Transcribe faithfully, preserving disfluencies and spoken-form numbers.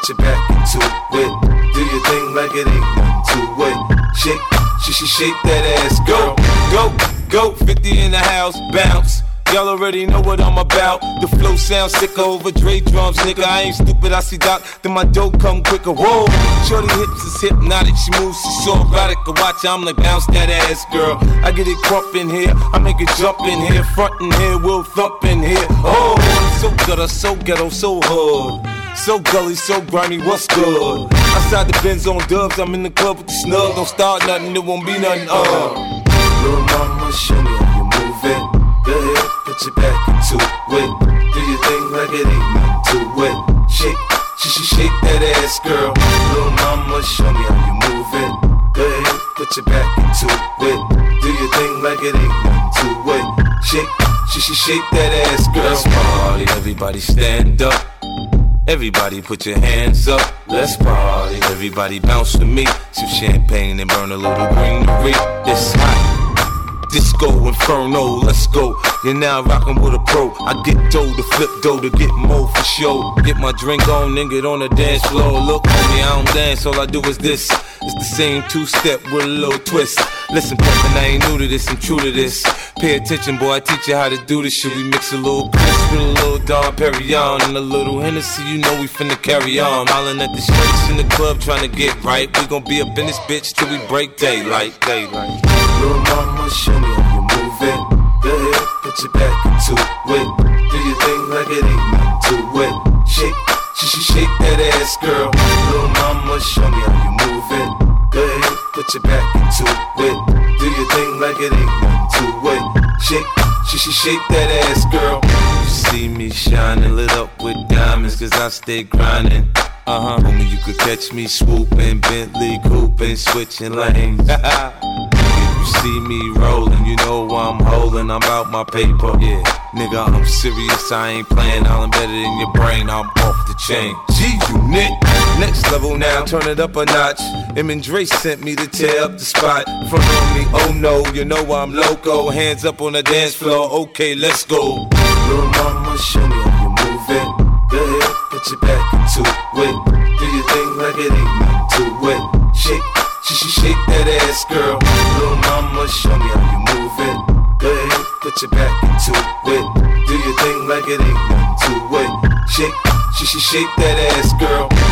put your back into it. Do your thing like it ain't nothing to it. Shake, she should shake that ass, go, go, go. fifty in the house, bounce. Y'all already know what I'm about. The flow sounds sicker over Dre drums, nigga. I ain't stupid, I see Doc, then my dough come quicker. Whoa, shorty hips is hypnotic, she moves, she's so erotic. I watch her, I'm like, bounce that ass, girl. I get it crump in here, I make it jump in here, front in here, we'll thump in here. Oh, so gutter, so ghetto, so hood. So gully, so grimy, what's good? Outside the Benz on dubs, I'm in the club with the snug. Don't start nothing, it won't be nothing, uh. Little mama, show me how you move it. Go ahead, put your back into it. Do your thing like it ain't nothing to it. Shake, she should shake that ass, girl. Little mama, show me how you move it. Go ahead, put your back into it. Do your thing like it ain't nothing to it. Shake, she should shake that ass, girl. Let's party, everybody stand up. Everybody put your hands up, let's party. Everybody bounce with me, some champagne and burn a little greenery. It's hot. Disco Inferno, let's go. You're now rockin' with a pro. I get dough to flip dough to get more for show. Get my drink on and get on the dance floor. Look, homie, I don't dance, all I do is this. It's the same two-step with a little twist. Listen, pimpin', I ain't new to this, I'm true to this. Pay attention, boy, I teach you how to do this shit. We mix a little Chris with a little Dom Perignon and a little Hennessy, you know we finna carry on. Hollin' at the streets in the club trying to get right. We gon' be up in this bitch till we break daylight, daylight. Little mama, show me how you move it. Go ahead, put your back into it. Do your thing like it ain't nothing to it. Shake, she should shake that ass, girl. Little mama, show me how you move it. Go ahead, put your back into it. Do your thing like it ain't nothing to it. Shake, she should shake that ass, girl. You see me shining, lit up with diamonds, cause I stay grinding. Uh-huh, homie, you could catch me swooping, Bentley cooping, switching lanes. You see me rolling, you know I'm holding, I'm out my paper. Yeah, nigga, I'm serious, I ain't playing, I'm better than your brain, I'm off the chain. G-Unit, next level now, turn it up a notch. Em and Dre sent me to tear up the spot. Front on me, oh no, you know I'm loco. Hands up on the dance floor, okay, let's go. Little mama, show me how you move it. Go ahead, put your back into it. Do your thing like it ain't nothing to it. Shake, she should shake that ass, girl. Little mama, show me how you move it. Go ahead, put your back into it. Do your thing like it ain't nothing to it. Shake, she should shake that ass, girl.